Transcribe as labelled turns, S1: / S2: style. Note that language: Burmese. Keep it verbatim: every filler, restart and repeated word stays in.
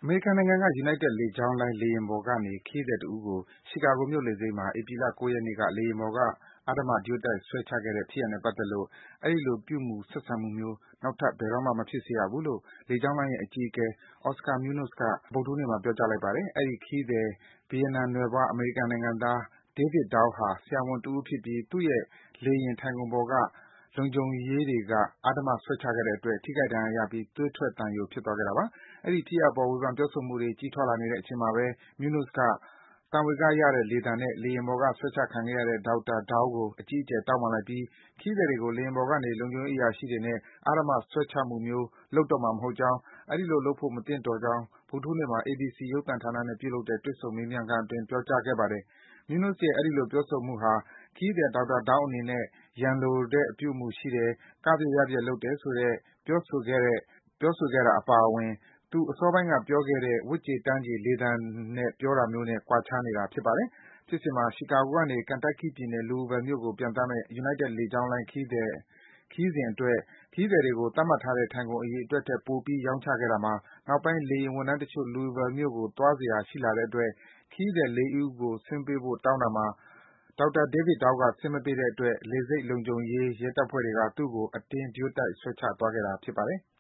S1: အမေရိကန်နိုင်ငံက United လေကြောင်းလိုင်း လေယာဉ်ပေါ်ကနေ ခရီးသည်တဦးကို Chicago မြို့လေဆိပ်မှာ ဧပြီလ ၉ ရက်နေ့က လေယာဉ်ပေါ်က အဓမ္မ dual တိုက် ဆွဲချခဲ့တဲ့ ဖြစ်ရပ်နဲ့ပတ်သက်လို့ အဲဒီလို ပြုမူဆက်ဆံမှုမျိုး နောက်ထပ် ဘယ်တော့မှ မဖြစ်စေရဘူးလို့ လေကြောင်းလိုင်းရဲ့ အကြီးအကဲ Oscar Munoz က ဗုဒ္ဓဟူးနေ့မှာ ပြောကြားလိုက်ပါတယ်။ အဲဒီ ခရီးသည် ဗီယက်နမ်နွယ်ဖွား အမေရိကန်နိုင်ငံသား David Dow ဟာ ဆရာဝန်တဦးဖြစ်ပြီး သူ့ရဲ့ လေယာဉ် ထိုင်ခုံပေါ်က လုံခြုံရေးတွေက အဓမ္မ ဆွဲချခဲ့တဲ့အတွက် ထိခိုက်ဒဏ်ရာရပြီး သွေးထွက်သံယို ဖြစ်သွားခဲ့တာပါ။ အဲဒီ ဖြစ်ရပ်အပေါ် ဝေဖန်ပြောဆိုမှုတွေ ကြီးထွားလာနေတဲ့အချိန်မှာဘဲ Munoz က သံဝေကရတဲ့ လေသံနဲ့ လေယာဉ်ပေါ်က ဆွဲချခံခဲ့ရတဲ့ ဒေါက်တာ Dow ကို အကြီးအကျယ် တောင်းပန်လိုက်ပြီး ခရီးသည်တွေကို လေယာဉ်ပေါ်ကနေ လုံခြုံရေးအရာရှိတွေနဲ့ အဓမ္မ ဆွဲချမှုမျိုး လုပ်တော့မှာမဟုတ်ကြောင်း၊ အဲဒီလို လုပ်ဖို့ မသင့်တော်ကြောင်း ဗုဒ္ဓဟူးနေ့မှာ A B C ရုပ်သံဌာနနဲ့ ပြုလုပ်တဲ့ တွေ့ဆုံ မေးမြန်းခန်းအတွင်း ပြောကြားခဲ့ပါတယ်။ Munoz ရဲ့ အဲဒီလို ပြောဆိုမှုဟာ ခရီးသည် ဒေါက်တာ Dow အနေနဲ့ ရန်လိုတဲ့အပြုအမူရှိတယ်၊ ကဖျက်ယက်ယက် လုပ်တယ်ဆိုတဲ့ ပြောဆိုခဲ့တာအပါအဝင် သူ အစောပိုင်းက ပြောခဲ့တဲ့ ဝတ်ကြေတန်းကြေ လေသံနဲ့ ပြောတာမျိုးနဲ့ ကွာခြားနေတာ ဖြစ်ပါတယ်။ ဖြစ်စဉ်မှာ Chicago ကနေ Kentucky ပြည်နယ်၊ Louisville မြို့ကို ပျံသန်းမယ့် United လေကြောင်းလိုင်း ခရီးစဉ်အတွက် ခရီးသည်တွေကို သတ်မှတ်ထားတဲ့ ထိုင်ခုံ အရေအတွက်ထက် ပိုပြီး ရောင်းချခဲ့တာမှာ နောက်ပိုင်း လေယာဉ်ဝန်ထမ်းတချို့ Louisville မြို့ကို သွားစရာ ရှိလာတဲ့အတွက် ခရီးသည် ၄ ဦးကို ဆင်းပေးဖို့ တောင်းတာမှာ ဒေါက်တာ David Dow က ဆင်းမပေးတဲ့အတွက် လေဆိပ်လုံခြုံရေး ရဲတပ်ဖွဲ့တွေက သူ့ကို အတင်း dual တိုက် ဆွဲချသွားခဲ့တာ ဖြစ်ပါတယ်။